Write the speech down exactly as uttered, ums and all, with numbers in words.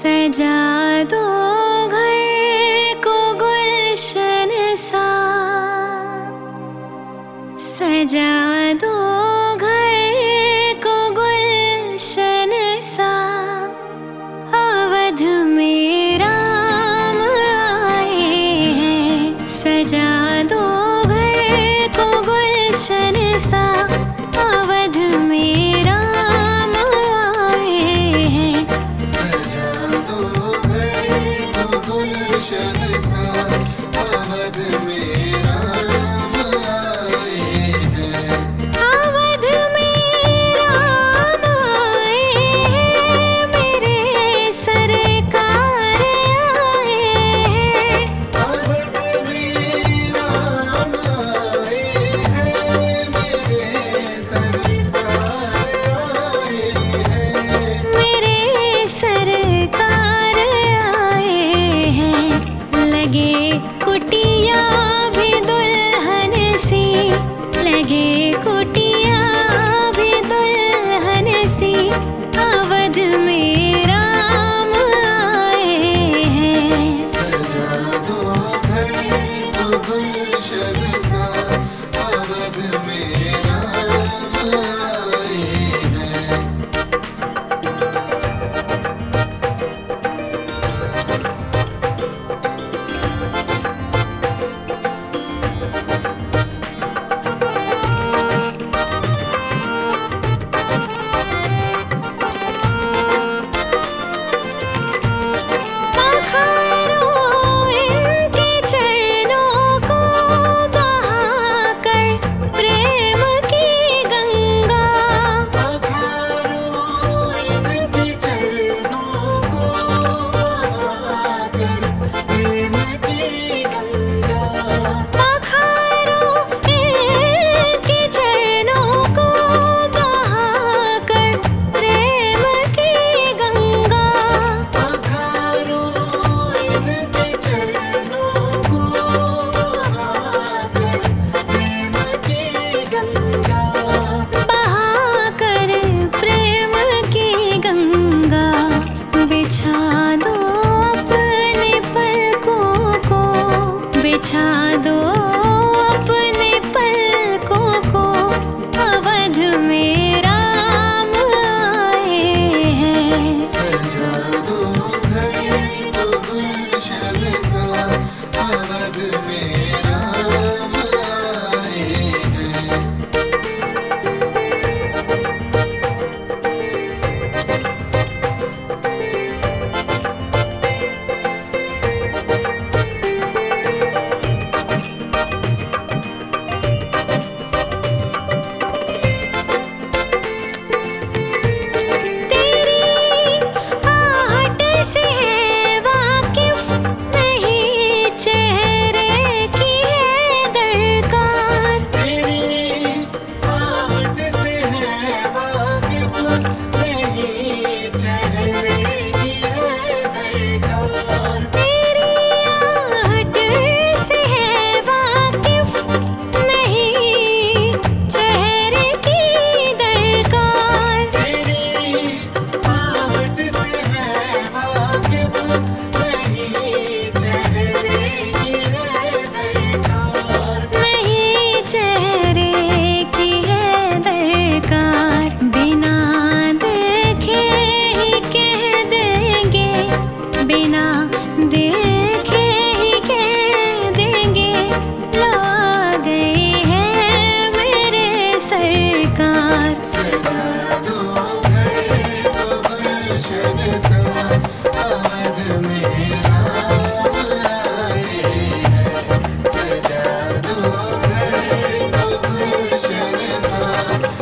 सजा दो घर को गुलशन सा, सजा दो घर को गुलशन सा। अवध में राम आए हैं, सजा दो घर को गुलशन सा। अवध में राम आए हैं, सजा दो घर को गुलशन सा। अवध में राम आए हैं, अवध में राम आए हैं, मेरे सरकार आए हैं। अवध में राम आए हैं, मेरे सरकार आए हैं। मेरे सरकार आए हैं, लगे कुटिया भी दुल्हन सी, लगे कुटिया भी दुल्हन सी। अवध में राम आए हैं, सजा दो घर को गुलशन सा। अवध में राम आए हैं, पखारो इनके चरणों को बहाकर प्रेम की गंगा। पखारो इनके चरणों को बहाकर प्रेम की गंगा। पखारो इनके चरणों को बहाकर प्रेम की गंगा। पखारो इनके चरणों को बहाकर प्रेम की गंगा। बहाकर प्रेम की गंगा। बिछा दो अपने पलकों को, बिछा दो अपने पलकों को। अवध में राम आए हैं, सजा दो घर को गुलशन सा। अवध में राम आए हैं, तेरी आहट से वाकिफ नहीं चेहरे की है दरकार। तेरी आहट से है वाकिफ नहीं चेहरे की है दरकार। तेरी आहट से है वाकिफ नहीं चेहरे की दरकार। तेरी आहट से है वाकिफ नहीं चेहरे की है दरकार। नहीं चेहरे की है दरकार। बिना देखे ही कह देंगे, बिना देखे ही कह देंगे। लो आ गए हैं मेरे सरकार। सजा दो घर को गुलशन सा। अवध में राम आए हैं, सजा दो घर को गुलशन सा।